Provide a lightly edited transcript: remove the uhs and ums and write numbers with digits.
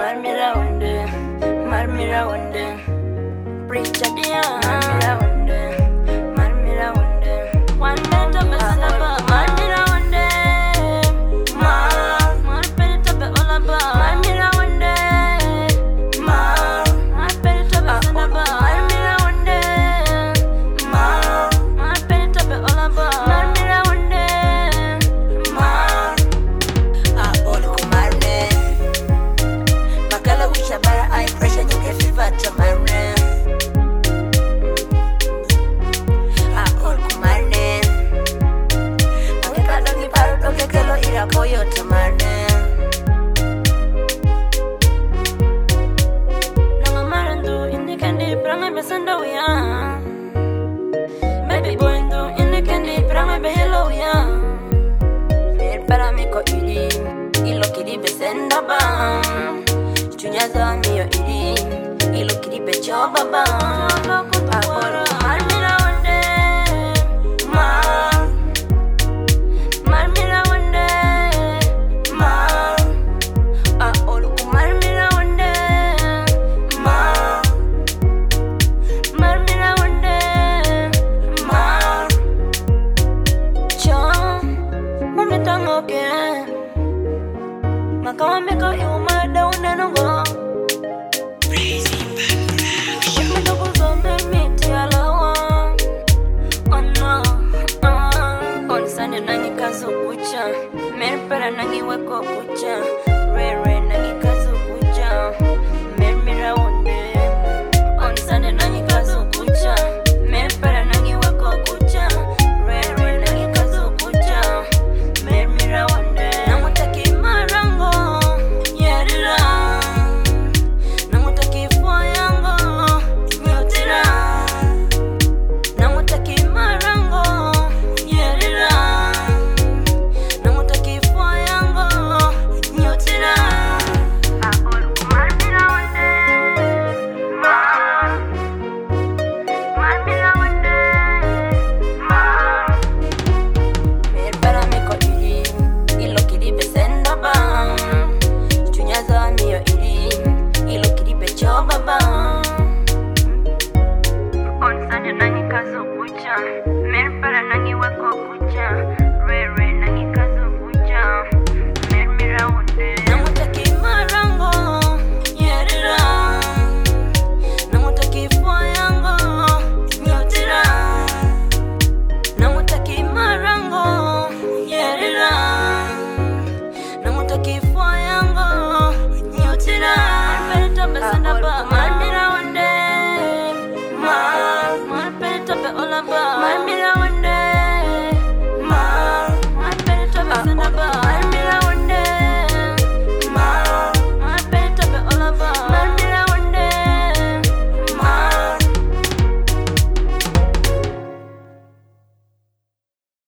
Marmira wande, preacher dia. Marmira wande, one minute of a salaba. Marmira wande, mar minute of all about. Marmira wande, mar minute of a salaba. Marmira wande, mar minute of all about. Marmira wande, all kumarne. Makala wishabara I pressure you get fever to marne. All kumarne. Angekado kiparo toke kelo ira koyo to marne. Nanga marandu indikandi pranga besanda uya. Baby boy ndo indikandi pranga behelo uya. Mir para mi ko iri ilo kiri besenda ba. Chunyaza miyo iri ilo kiri bechoba ba. Aporo marmira wande, marmira wande, olu marmira wande, marmira wande, chon, mami tango ke, makawa meko yuma dauna nongo. Nangi kazu kucha, merpera nangi weko kucha, rere nangi kazu kucha.